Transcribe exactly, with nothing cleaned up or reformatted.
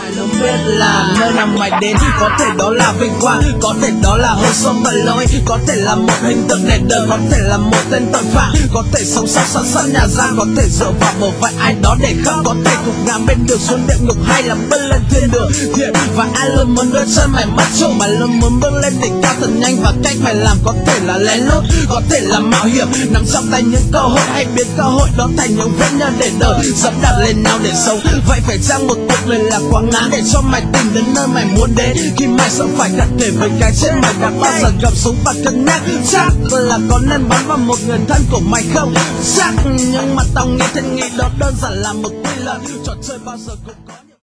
Mày không biết là nơi nào mày đến, có thể đó là vinh quang, có thể đó là hố sâu tội lỗi, có thể là một hình tượng để đời, có thể là một tên tội phạm, có thể sống sót sẵn sẵn nhà giam, có thể dựa vào một vài ai đó để khóc, có thể gục ngã bên đường xuống địa ngục hay là bước lên thiên đường thiện. Và ai luôn muốn đưa chân mày mất chỗ, mày luôn muốn bước lên đỉnh cao thật nhanh, và cách mày làm có thể là lén lút, có thể là mạo hiểm, nằm trong tay những cơ hội, hay biến cơ hội đó thành những vết nhơ để đời dẫm đạp lên nhau để sống. Vậy phải chăng một cuộc đời là quá ngắn để cho mày tìm đến nơi mày muốn đến, khi mày sợ phải gặt thể với cái chết, mày đã bao giờ gặp súng và cân nhắc chắc là có nên bắn vào một người thân của mày không? Chắc, nhưng mà tao nghĩ thiên nghĩ đó đơn giản là một quy luật, trò chơi bao giờ cũng có.